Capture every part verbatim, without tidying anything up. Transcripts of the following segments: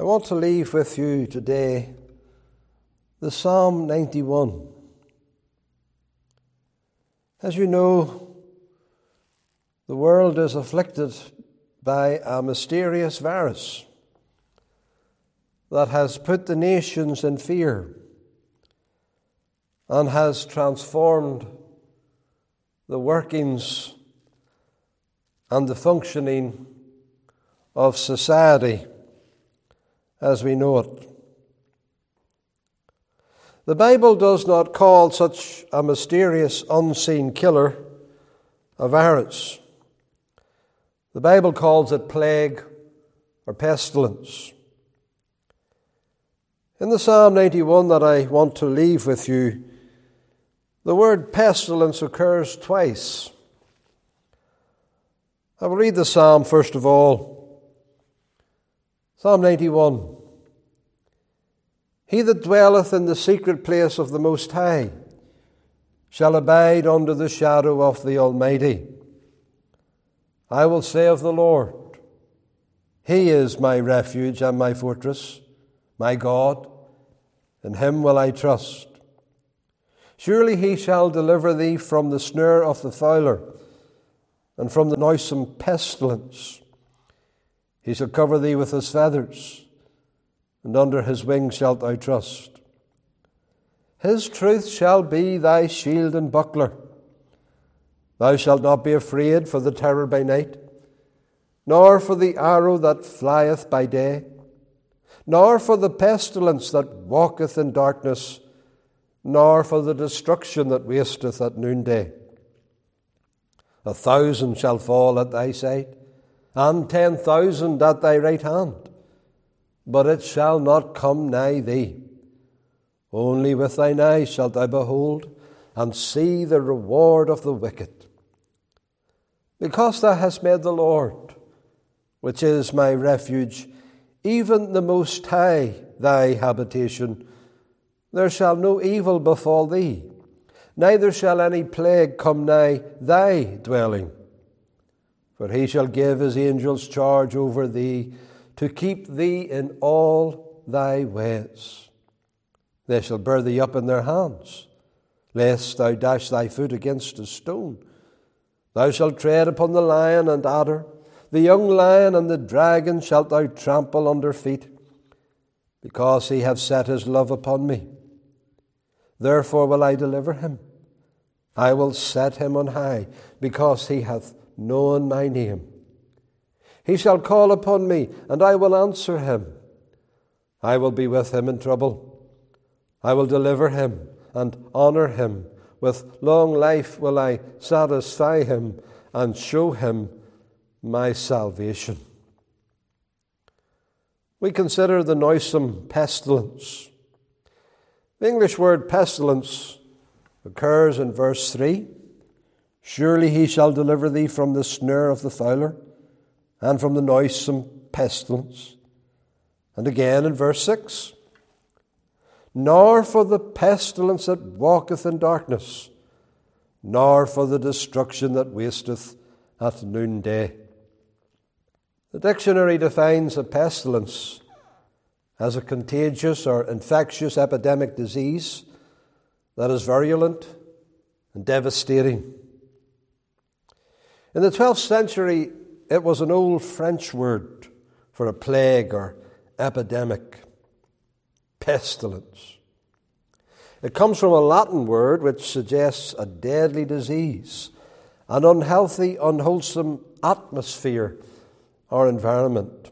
I want to leave with you today the Psalm ninety-one. As you know, the world is afflicted by a mysterious virus that has put the nations in fear and has transformed the workings and the functioning of society as we know it. The Bible does not call such a mysterious, unseen killer a virus. The Bible calls it plague or pestilence. In the Psalm ninety-one that I want to leave with you, the word pestilence occurs twice. I will read the psalm first of all. Psalm ninety-one. He that dwelleth in the secret place of the Most High shall abide under the shadow of the Almighty. I will say of the Lord, He is my refuge and my fortress, my God, in Him will I trust. Surely He shall deliver thee from the snare of the fowler and from the noisome pestilence. He shall cover thee with His feathers, and under His wings shalt thou trust. His truth shall be thy shield and buckler. Thou shalt not be afraid for the terror by night, nor for the arrow that flieth by day, nor for the pestilence that walketh in darkness, nor for the destruction that wasteth at noonday. A thousand shall fall at thy side, and ten thousand at thy right hand, but it shall not come nigh thee. Only with thine eyes shalt thou behold, and see the reward of the wicked. Because thou hast made the Lord, which is my refuge, even the Most High thy habitation, there shall no evil befall thee, neither shall any plague come nigh thy dwelling. For He shall give His angels charge over thee, to keep thee in all thy ways. They shall bear thee up in their hands, lest thou dash thy foot against a stone. Thou shalt tread upon the lion and adder, the young lion and the dragon shalt thou trample under feet, because He hath set His love upon me. Therefore will I deliver him. I will set him on high, because he hath known my name. He shall call upon me, and I will answer him. I will be with him in trouble. I will deliver him and honor him. With long life will I satisfy him and show him my salvation. We consider the noisome pestilence. The English word pestilence occurs in verse three. Surely He shall deliver thee from the snare of the fowler and from the noisome pestilence. And again in verse six. Nor for the pestilence that walketh in darkness, nor for the destruction that wasteth at noonday. The dictionary defines a pestilence as a contagious or infectious epidemic disease that is virulent and devastating. In the twelfth century, it was an old French word for a plague or epidemic, pestilence. It comes from a Latin word which suggests a deadly disease, an unhealthy, unwholesome atmosphere or environment.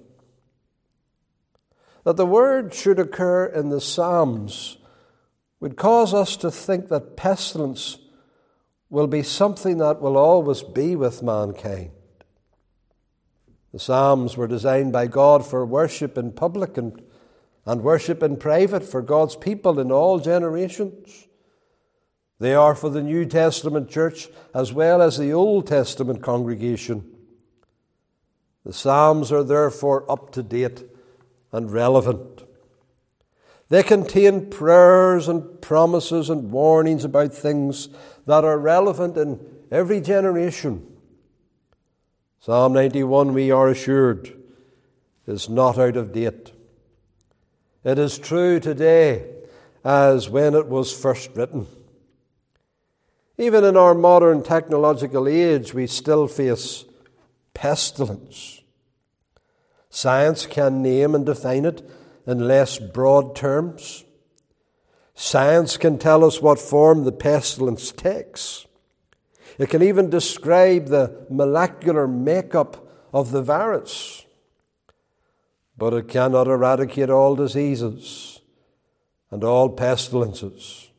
That the word should occur in the Psalms would cause us to think that pestilence will be something that will always be with mankind. The Psalms were designed by God for worship in public and, and worship in private for God's people in all generations. They are for the New Testament church as well as the Old Testament congregation. The Psalms are therefore up to date and relevant. They contain prayers and promises and warnings about things that are relevant in every generation. Psalm ninety-one, we are assured, is not out of date. It is true today as when it was first written. Even in our modern technological age, we still face pestilence. Science can name and define it in less broad terms. Science can tell us what form the pestilence takes. It can even describe the molecular makeup of the virus. But it cannot eradicate all diseases and all pestilences.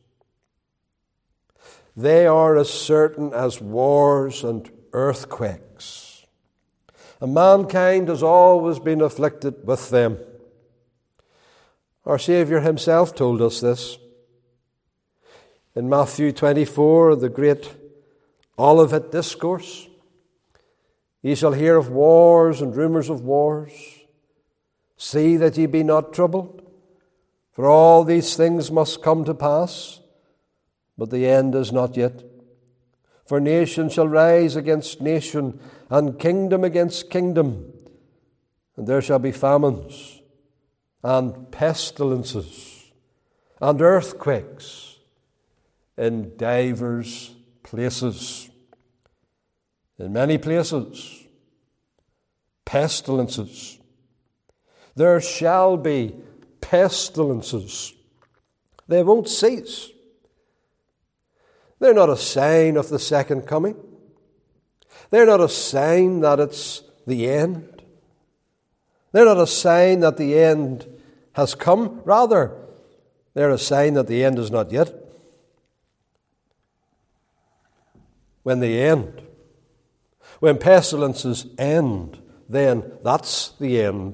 They are as certain as wars and earthquakes. And mankind has always been afflicted with them. Our Saviour himself told us this. In Matthew twenty-four, the great Olivet Discourse, ye shall hear of wars and rumours of wars. See that ye be not troubled, for all these things must come to pass, but the end is not yet. For nation shall rise against nation, and kingdom against kingdom, and there shall be famines, and pestilences, and earthquakes in divers places. In many places, pestilences. There shall be pestilences. They won't cease. They're not a sign of the second coming. They're not a sign that it's the end. They're not a sign that the end has come. Rather, they're a sign that the end is not yet. When they end, when pestilences end, then that's the end.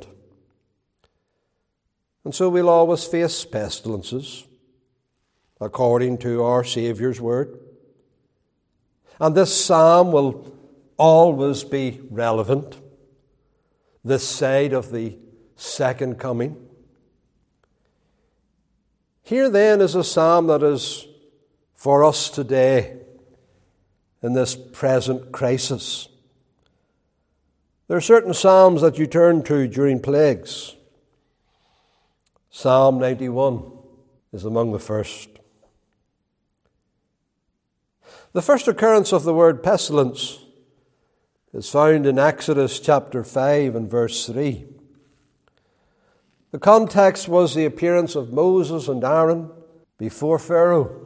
And so we'll always face pestilences, according to our Saviour's word. And this psalm will always be relevant, this side of the second coming. Here then is a psalm that is for us today in this present crisis. There are certain psalms that you turn to during plagues. Psalm ninety-one is among the first. The first occurrence of the word pestilence is found in Exodus chapter five and verse three. The context was the appearance of Moses and Aaron before Pharaoh.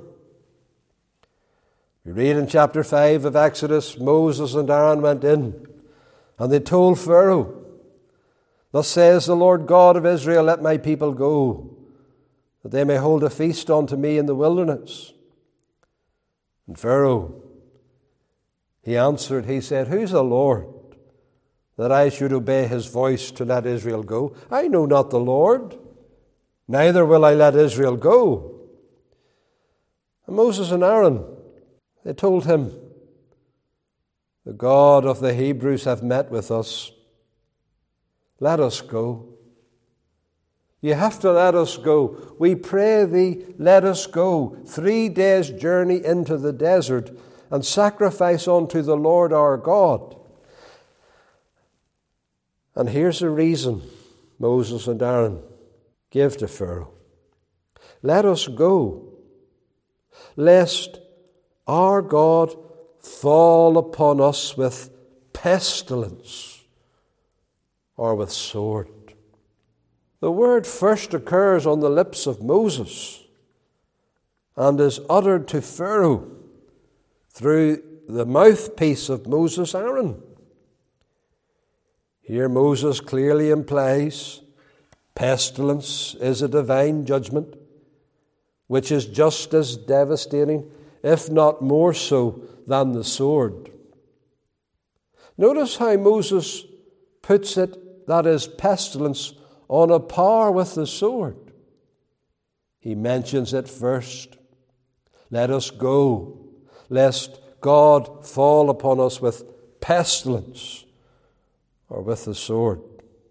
We read in chapter five of Exodus, Moses and Aaron went in, and they told Pharaoh, Thus says the Lord God of Israel, let my people go, that they may hold a feast unto me in the wilderness. And Pharaoh, he answered, he said, Who's the Lord, that I should obey his voice to let Israel go? I know not the Lord, neither will I let Israel go. And Moses and Aaron, they told him, The God of the Hebrews hath met with us. Let us go. You have to let us go. We pray thee, let us go. Three days' journey into the desert and sacrifice unto the Lord our God. And here's the reason Moses and Aaron gave to Pharaoh. Let us go, lest our God fall upon us with pestilence or with sword. The word first occurs on the lips of Moses and is uttered to Pharaoh through the mouthpiece of Moses, Aaron. Here Moses clearly implies pestilence is a divine judgment, which is just as devastating, if not more so, than the sword. Notice how Moses puts it, that is pestilence, on a par with the sword. He mentions it first. Let us go, lest God fall upon us with pestilence or with the sword.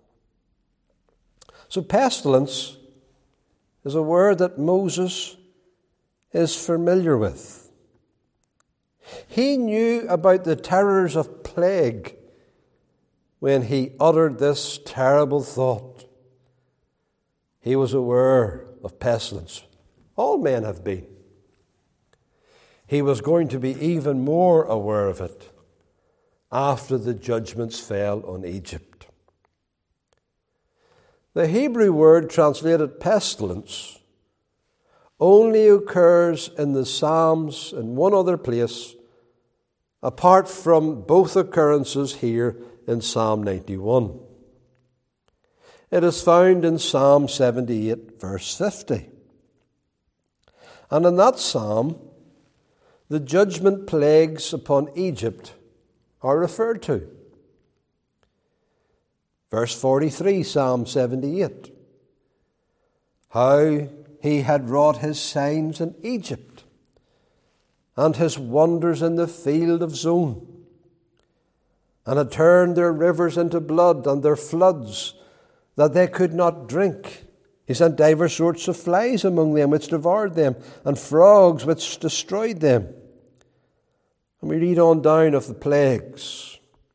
So pestilence is a word that Moses is familiar with. He knew about the terrors of plague when he uttered this terrible thought. he was aware of pestilence. All men have been. He was going to be even more aware of it after the judgments fell on Egypt. The Hebrew word translated pestilence only occurs in the Psalms in one other place, apart from both occurrences here in Psalm ninety-one. It is found in Psalm seventy-eight, verse fifty. And in that psalm, the judgment plagues upon Egypt are referred to. Verse forty-three, Psalm seventy-eight. How he had wrought his signs in Egypt, and his wonders in the field of Zon, and had turned their rivers into blood, and their floods, that they could not drink. He sent divers sorts of flies among them, which devoured them, and frogs, which destroyed them. And we read on down of the plagues.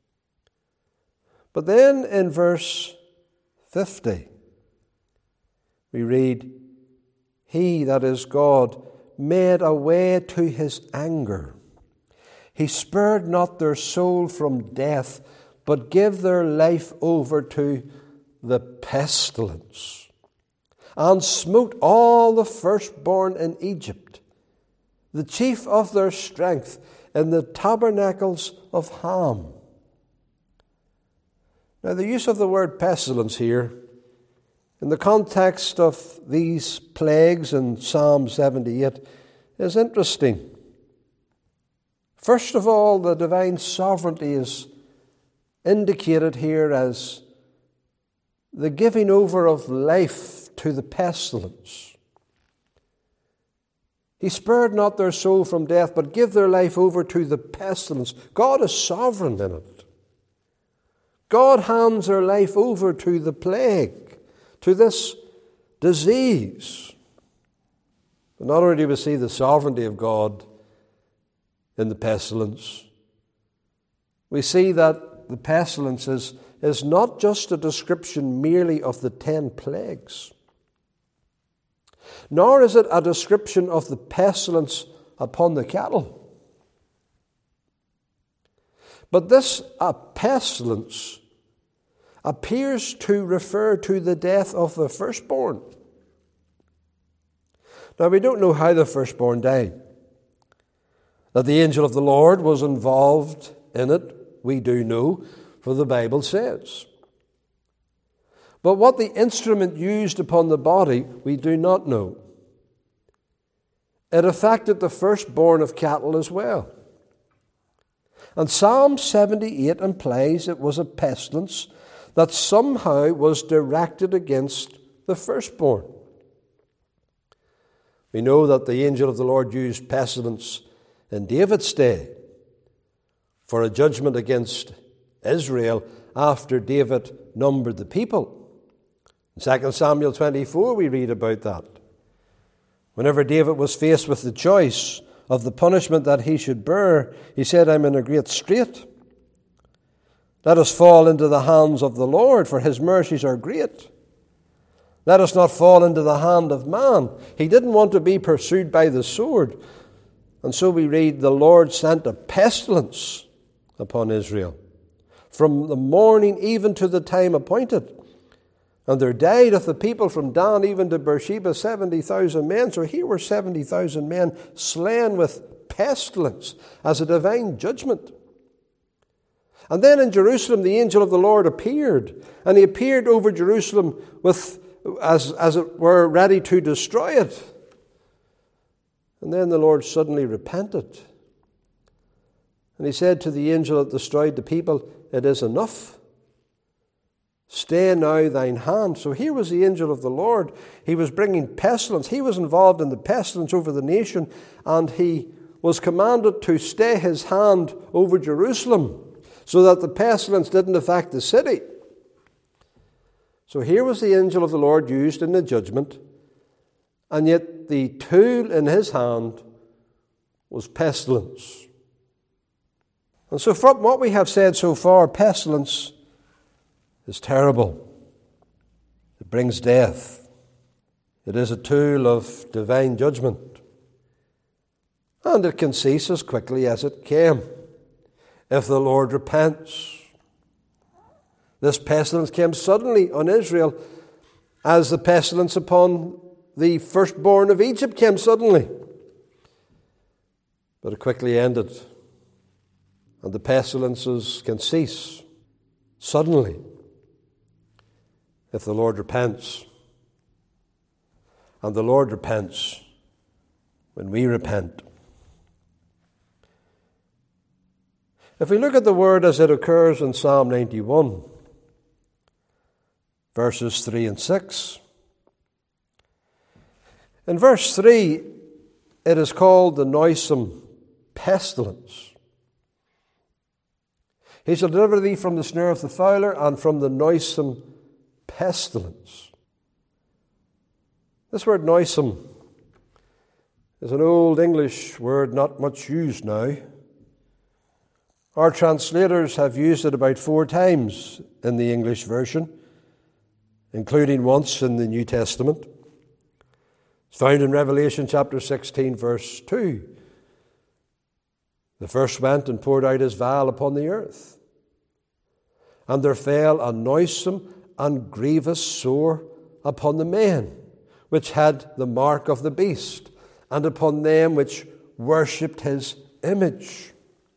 But then in verse fifty, we read, He, that is God, made a way to his anger. He spared not their soul from death, but gave their life over to the pestilence, and smote all the firstborn in Egypt, the chief of their strength, in the tabernacles of Ham. Now, the use of the word pestilence here, in the context of these plagues in Psalm seventy-eight, is interesting. First of all, the divine sovereignty is indicated here as the giving over of life to the pestilence. He spared not their soul from death, but gave their life over to the pestilence. God is sovereign in it. God hands their life over to the plague, to this disease. But not only do we see the sovereignty of God in the pestilence, we see that the pestilence is, is not just a description merely of the ten plagues, nor is it a description of the pestilence upon the cattle. But this uh, pestilence appears to refer to the death of the firstborn. Now, we don't know how the firstborn died. That the angel of the Lord was involved in it, we do know, for the Bible says. But what the instrument used upon the body, we do not know. It affected the firstborn of cattle as well. And Psalm seventy-eight implies it was a pestilence that somehow was directed against the firstborn. We know that the angel of the Lord used pestilence in David's day for a judgment against Israel after David numbered the people. In Second Samuel twenty-four we read about that. Whenever David was faced with the choice of the punishment that he should bear, he said, I'm in a great strait. Let us fall into the hands of the Lord, for his mercies are great. Let us not fall into the hand of man. He didn't want to be pursued by the sword. And so we read, the Lord sent a pestilence upon Israel, from the morning even to the time appointed. And there died of the people from Dan even to Beersheba seventy thousand men. So here were seventy thousand men slain with pestilence as a divine judgment. And then in Jerusalem the angel of the Lord appeared. And he appeared over Jerusalem with, as, as it were, ready to destroy it. And then the Lord suddenly repented. And he said to the angel that destroyed the people, it is enough. Stay now thine hand. So here was the angel of the Lord. He was bringing pestilence. He was involved in the pestilence over the nation, and he was commanded to stay his hand over Jerusalem so that the pestilence didn't affect the city. So here was the angel of the Lord used in the judgment, and yet the tool in his hand was pestilence. And so from what we have said so far, pestilence is terrible. It brings death. It is a tool of divine judgment. And it can cease as quickly as it came, if the Lord repents. This pestilence came suddenly on Israel, as the pestilence upon the firstborn of Egypt came suddenly. But it quickly ended, and the pestilences can cease suddenly if the Lord repents. And the Lord repents when we repent. If we look at the word as it occurs in Psalm ninety-one, verses three and six. In verse three, it is called the noisome pestilence. He shall deliver thee from the snare of the fowler and from the noisome pestilence. This word noisome is an old English word not much used now. Our translators have used it about four times in the English version, including once in the New Testament. It's found in Revelation chapter sixteen, verse two. The first went and poured out his vial upon the earth, and there fell a noisome and grievous sore upon the men which had the mark of the beast, and upon them which worshipped his image.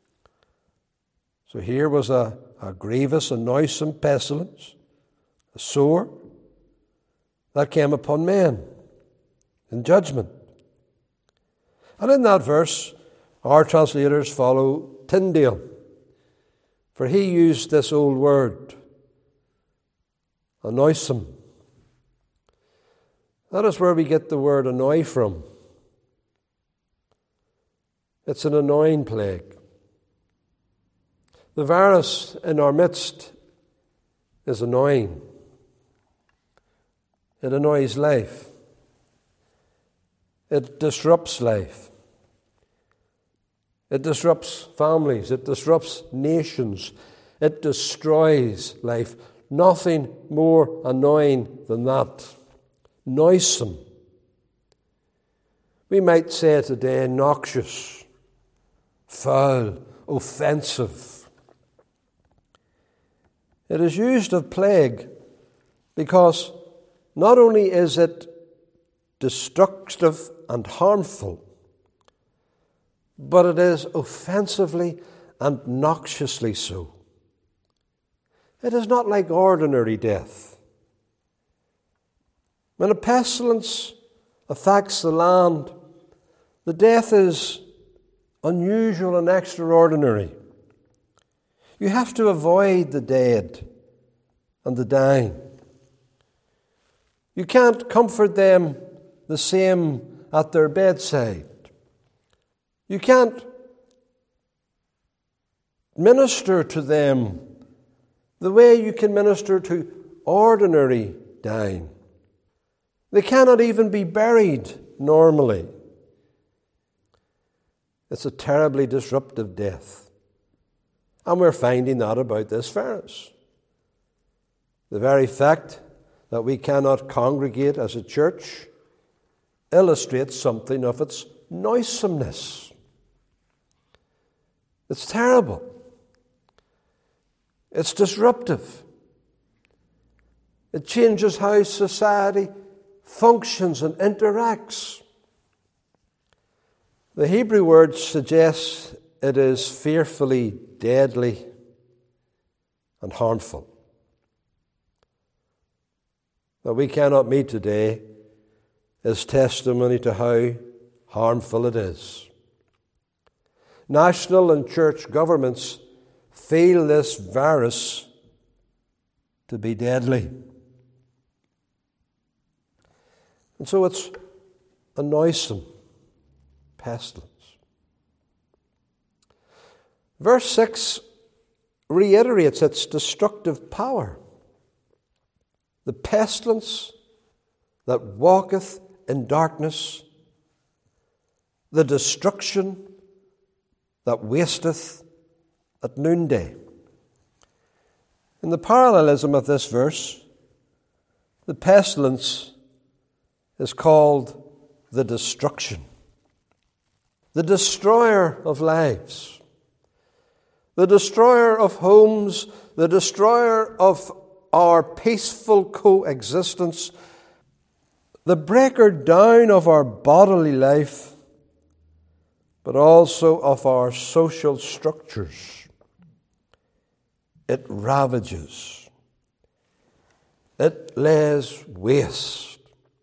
So here was a, a grievous and noisome pestilence, a sore that came upon men in judgment. And in that verse, our translators follow Tyndale, for he used this old word, a noisome. That is where we get the word annoy from. It's an annoying plague. The virus in our midst is annoying. It annoys life. It disrupts life. It disrupts families. It disrupts nations. It destroys life. Nothing more annoying than that. Noisome. We might say today noxious, foul, offensive. It is used of plague because not only is it destructive and harmful, but it is offensively and noxiously so. It is not like ordinary death. When a pestilence affects the land, the death is unusual and extraordinary. You have to avoid the dead and the dying. You can't comfort them the same at their bedside. You can't minister to them the way you can minister to ordinary dying. They cannot even be buried normally. It's a terribly disruptive death. And we're finding that about this virus. The very fact that we cannot congregate as a church illustrates something of its noisomeness. It's terrible. It's disruptive. It changes how society functions and interacts. The Hebrew word suggests it is fearfully deadly and harmful. That we cannot meet today is testimony to how harmful it is. National and church governments feel this virus to be deadly. And so it's a noisome pestilence. Verse six reiterates its destructive power. The pestilence that walketh in darkness, the destruction that wasteth at noonday. In the parallelism of this verse, the pestilence is called the destruction. The destroyer of lives. The destroyer of homes. The destroyer of our peaceful coexistence. The breaker down of our bodily life, but also of our social structures. It ravages. It lays waste.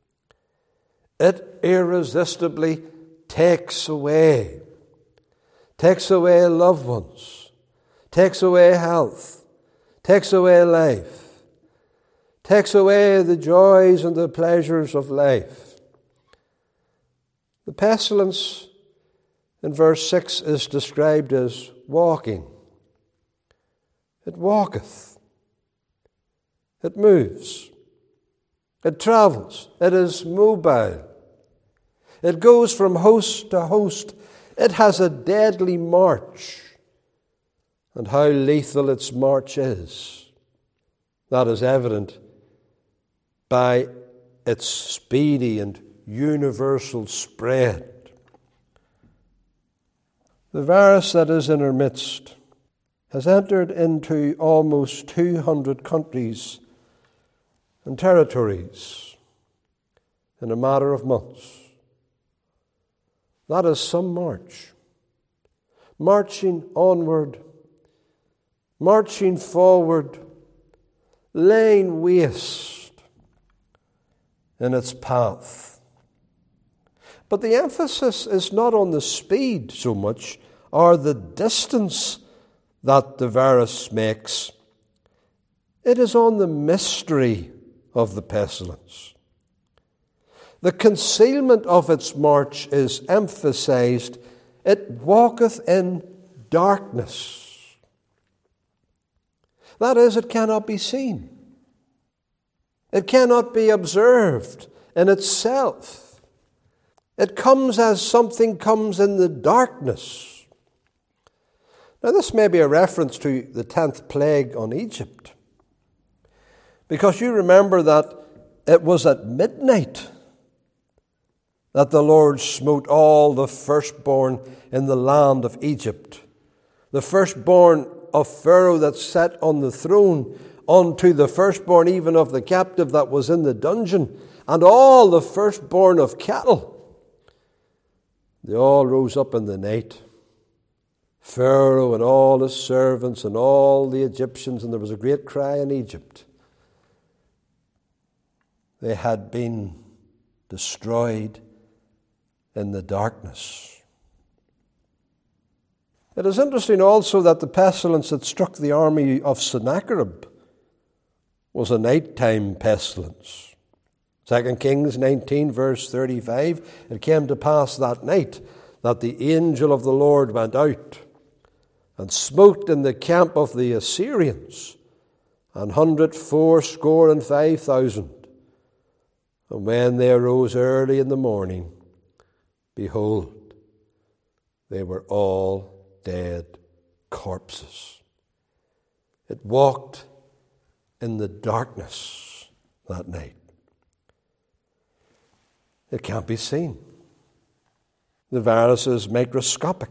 It irresistibly takes away. Takes away loved ones. Takes away health. Takes away life. Takes away the joys and the pleasures of life. The pestilence in verse six is described as walking. It walketh. It moves. It travels. It is mobile. It goes from host to host. It has a deadly march. And how lethal its march is, that is evident by its speedy and universal spread. The virus that is in our midst has entered into almost two hundred countries and territories in a matter of months. That is some march. Marching onward, marching forward, laying waste in its path. But the emphasis is not on the speed so much, or the distance that the virus makes. It is on the mystery of the pestilence. The concealment of its march is emphasized. It walketh in darkness. That is, it cannot be seen. It cannot be observed in itself. It comes as something comes in the darkness. Now, this may be a reference to the tenth plague on Egypt, because you remember that it was at midnight that the Lord smote all the firstborn in the land of Egypt, the firstborn of Pharaoh that sat on the throne, unto the firstborn even of the captive that was in the dungeon, and all the firstborn of cattle. They all rose up in the night. Pharaoh and all his servants and all the Egyptians, and there was a great cry in Egypt. They had been destroyed in the darkness. It is interesting also that the pestilence that struck the army of Sennacherib was a nighttime pestilence. Second Kings nineteen, verse thirty-five, it came to pass that night that the angel of the Lord went out and smote in the camp of the Assyrians an hundred fourscore and five thousand. And when they arose early in the morning, behold, they were all dead corpses. It walked in the darkness that night. It can't be seen. The virus is microscopic.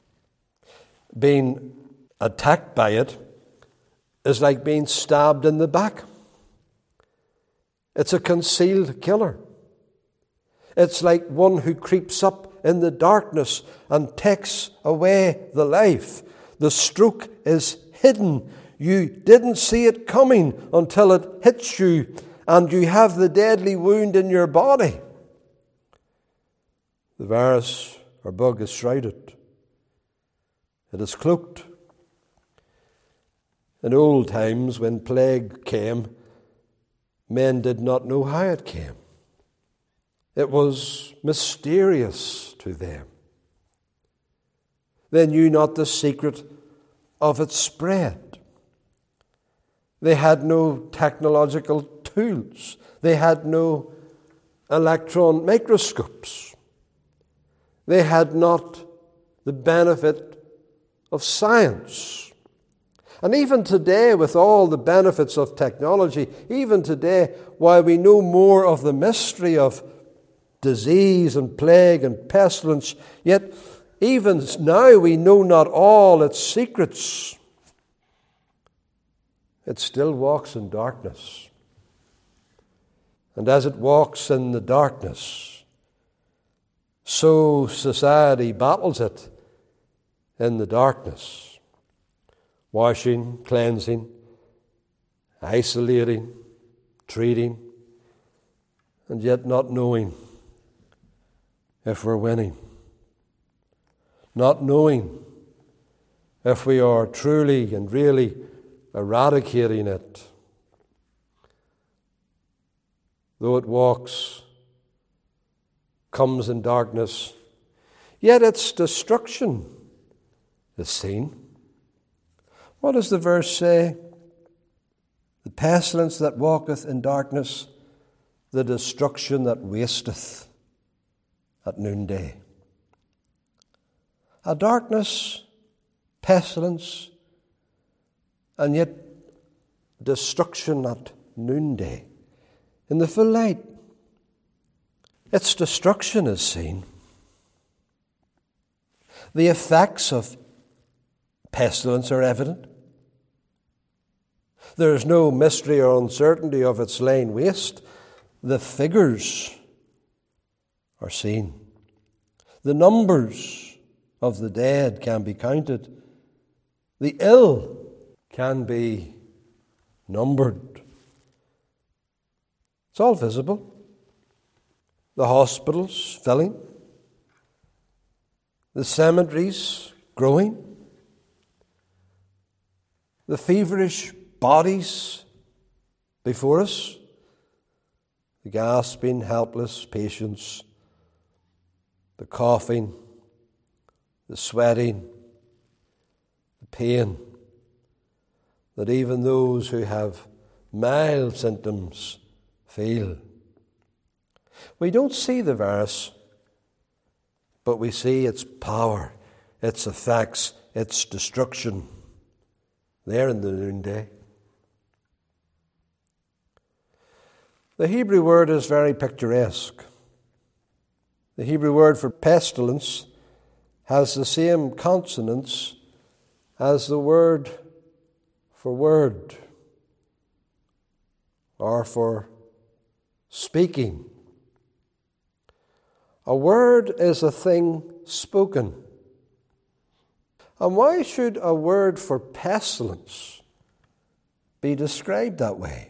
Being attacked by it is like being stabbed in the back. It's a concealed killer. It's like one who creeps up in the darkness and takes away the life. The stroke is hidden. You didn't see it coming until it hits you, and you have the deadly wound in your body. The virus or bug is shrouded. It is cloaked. In old times, when plague came, men did not know how it came. It was mysterious to them. They knew not the secret of its spread. They had no technological tools. They had no electron microscopes. They had not the benefit of science. And even today, with all the benefits of technology, even today, while we know more of the mystery of disease and plague and pestilence, yet even now we know not all its secrets. It still walks in darkness. And as it walks in the darkness, so society battles it in the darkness, washing, cleansing, isolating, treating, and yet not knowing if we're winning, not knowing if we are truly and really eradicating it. Though it walks, comes in darkness, yet its destruction is seen. What does the verse say? The pestilence that walketh in darkness, the destruction that wasteth at noonday. A darkness, pestilence, and yet destruction at noonday. In the full light, its destruction is seen. The effects of pestilence are evident. There is no mystery or uncertainty of its laying waste. The figures are seen. The numbers of the dead can be counted. The ill can be numbered. It's all visible. The hospitals filling. The cemeteries growing. The feverish bodies before us. The gasping, helpless patients. The coughing. The sweating. The pain. That even those who have mild symptoms feel. We don't see the virus, but we see its power, its effects, its destruction there in the noonday. The Hebrew word is very picturesque. The Hebrew word for pestilence has the same consonants as the word for word or for speaking. A word is a thing spoken. And why should a word for pestilence be described that way?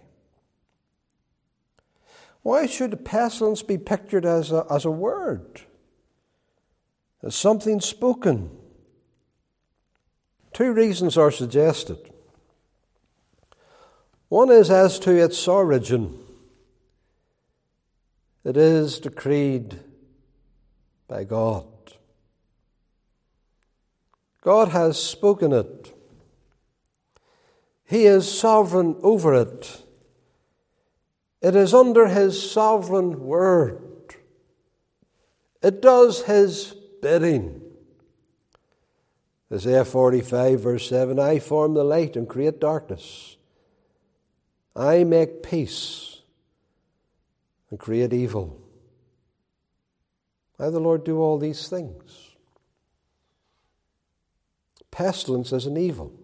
Why should pestilence be pictured as a, as a word, as something spoken? Two reasons are suggested. One is as to its origin. It is decreed by God. God has spoken it. He is sovereign over it. It is under His sovereign word. It does His bidding. Isaiah forty-five, verse seven, I form the light and create darkness. I make peace and create evil. I, the Lord, do all these things. Pestilence is an evil.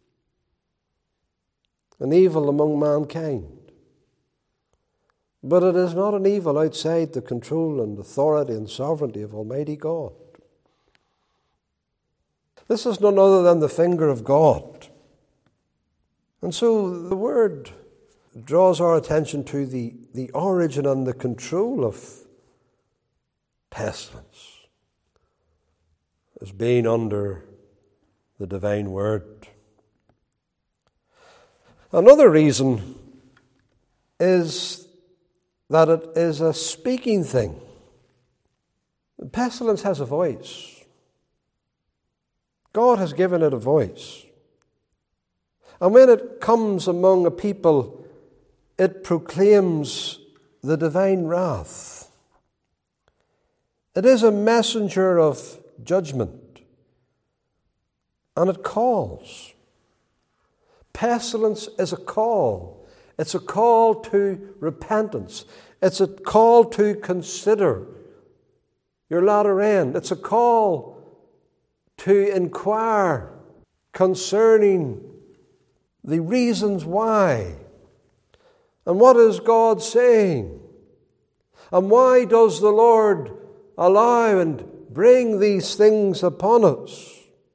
An evil among mankind. But it is not an evil outside the control and authority and sovereignty of Almighty God. This is none other than the finger of God. And so the word draws our attention to the, the origin and the control of pestilence as being under the divine word. Another reason is that it is a speaking thing. Pestilence has a voice. God has given it a voice. And when it comes among a people, it proclaims the divine wrath. It is a messenger of judgment. And it calls. Pestilence is a call. It's a call to repentance. It's a call to consider your latter end. It's a call to inquire concerning the reasons why. And what is God saying? And why does the Lord allow and bring these things upon us?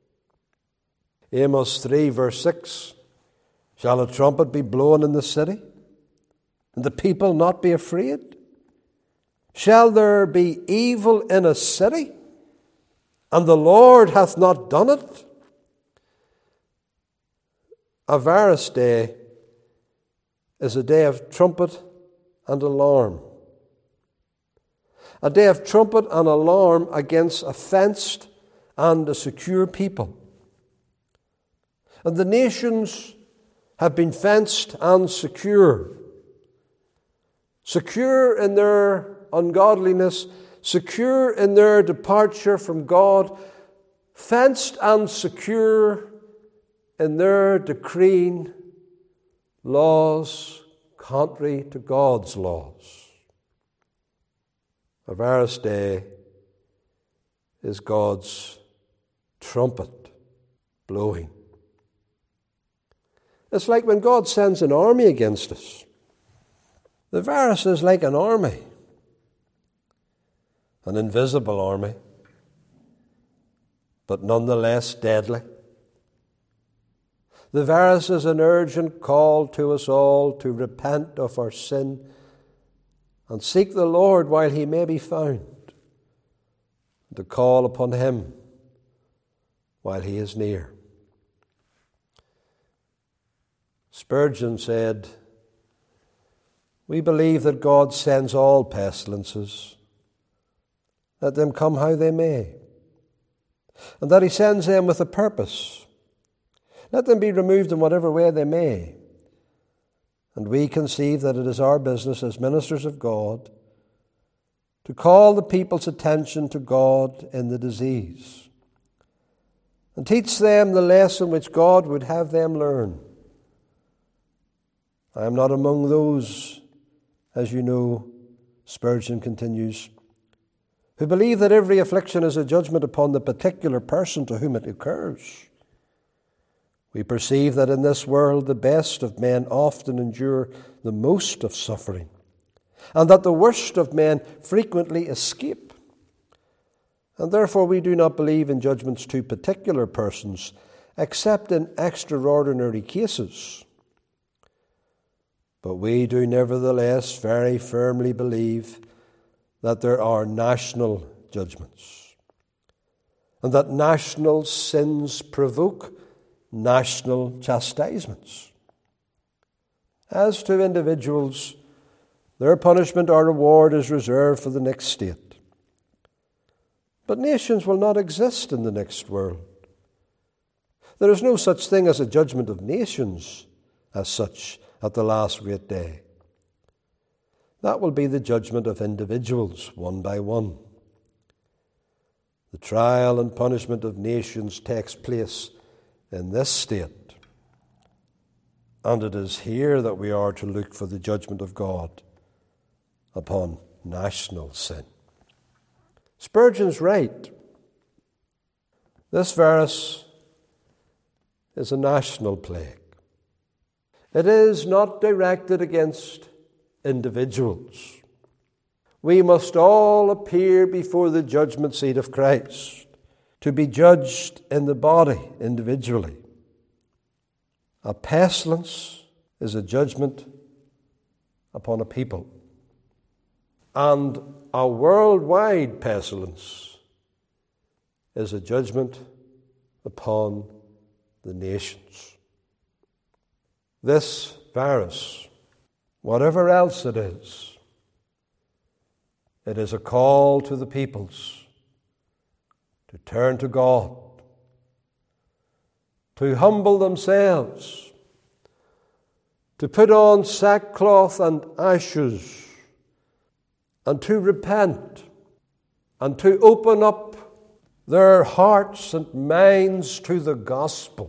Amos three verse six, shall a trumpet be blown in the city, and the people not be afraid? Shall there be evil in a city, and the Lord hath not done it? Avaris Day is a day of trumpet and alarm. A day of trumpet and alarm against a fenced and a secure people. And the nations have been fenced and secure. Secure in their ungodliness, secure in their departure from God, fenced and secure in their decreeing laws contrary to God's laws. Avaris Day is God's trumpet blowing. It's like when God sends an army against us. The virus is like an army, an invisible army, but nonetheless deadly. The virus is an urgent call to us all to repent of our sin and seek the Lord while he may be found, to call upon him while he is near. Spurgeon said, we believe that God sends all pestilences, let them come how they may, and that he sends them with a purpose. Let them be removed in whatever way they may. And we conceive that it is our business as ministers of God to call the people's attention to God in the disease and teach them the lesson which God would have them learn. I am not among those, as you know, Spurgeon continues, who believe that every affliction is a judgment upon the particular person to whom it occurs. We perceive that in this world the best of men often endure the most of suffering, and that the worst of men frequently escape. And therefore we do not believe in judgments to particular persons, except in extraordinary cases. But we do nevertheless very firmly believe that there are national judgments, and that national sins provoke national chastisements. As to individuals, their punishment or reward is reserved for the next state. But nations will not exist in the next world. There is no such thing as a judgment of nations as such at the last great day. That will be the judgment of individuals, one by one. The trial and punishment of nations takes place in this state, and it is here that we are to look for the judgment of God upon national sin. Spurgeon's right. This virus is a national plague. It is not directed against individuals. We must all appear before the judgment seat of Christ to be judged in the body individually. A pestilence is a judgment upon a people. And a worldwide pestilence is a judgment upon the nations. This virus, whatever else it is, it is a call to the peoples to turn to God, to humble themselves, to put on sackcloth and ashes, and to repent, and to open up their hearts and minds to the gospel,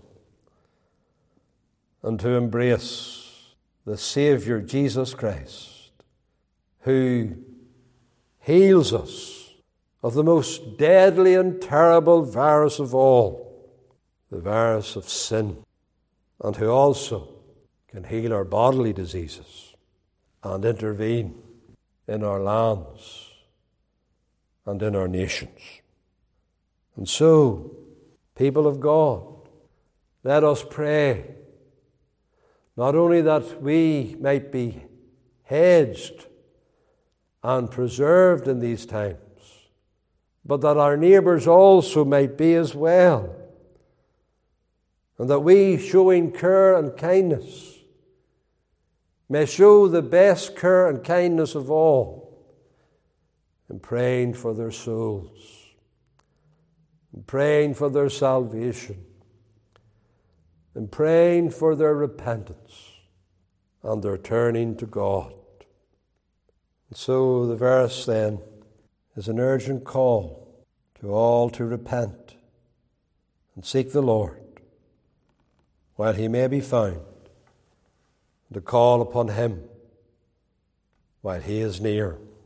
and to embrace the Savior Jesus Christ, who heals us of the most deadly and terrible virus of all, the virus of sin, and who also can heal our bodily diseases and intervene in our lands and in our nations. And so, people of God, let us pray, not only that we might be hedged and preserved in these times, but that our neighbours also might be as well, and that we, showing care and kindness, may show the best care and kindness of all in praying for their souls, in praying for their salvation, in praying for their repentance and their turning to God. And so the verse then is an urgent call to all to repent and seek the Lord while he may be found, and to call upon him while he is near.